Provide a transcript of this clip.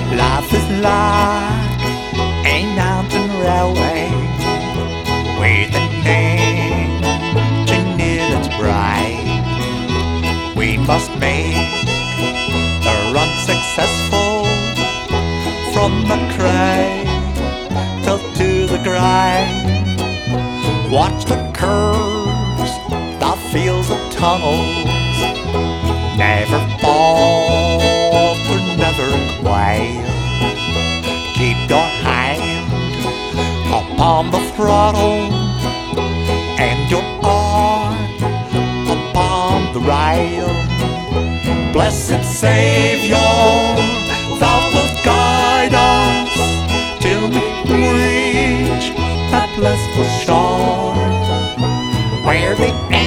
Life is like a mountain railway with an engine that's bright. We must make the run successful from the cradle to the grind. Watch the curves, the fields of tunnels, never falter, never quail. Keep your hand upon the throttle and your arm upon the rail. Blessed Savior, thou wilt guide us till we reach that blissful shore where the